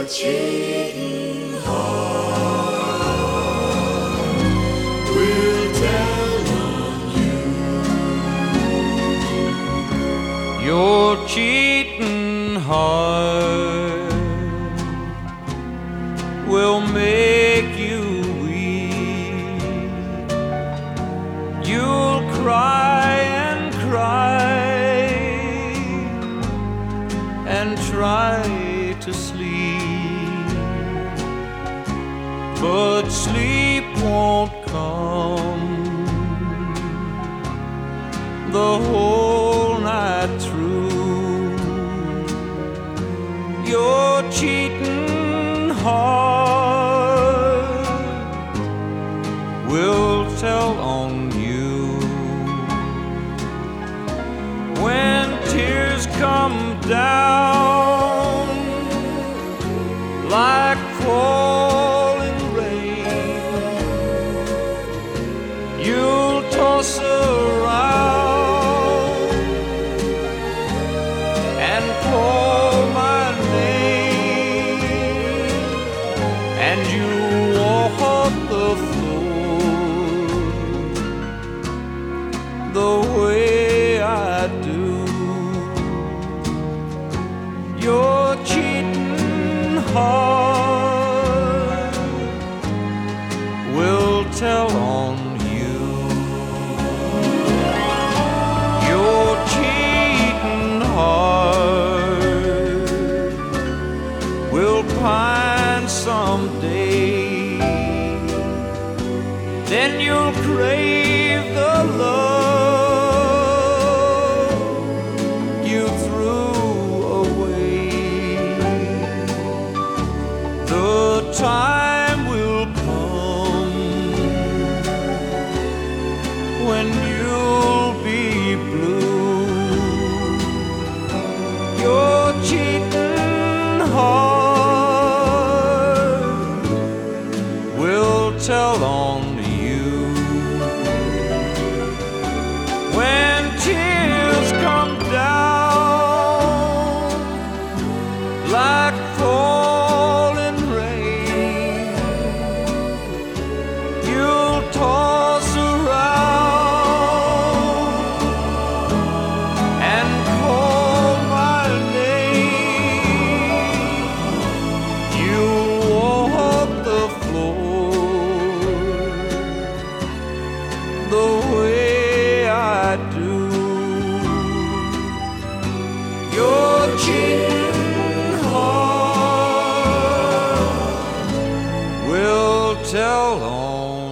cheating heart will tell on you. Your cheating heart will make you weep. You'll cry and cry and try to sleep, but sleep won't come the whole night through. Your cheating heart will tell on you when tears come down like falling rain. You'll toss around and call my name, and you walk the floor the way I do. Your cheating heart will tell on you. Your cheating heart will pine someday. Then you'll crave the love you threw away. The time will come when you'll be blue. Your cheating heart will tell on you when tears come down like falling rain. You'll toss around and call my name. You'll walk the floor the way I do. Your cheating heart will tell on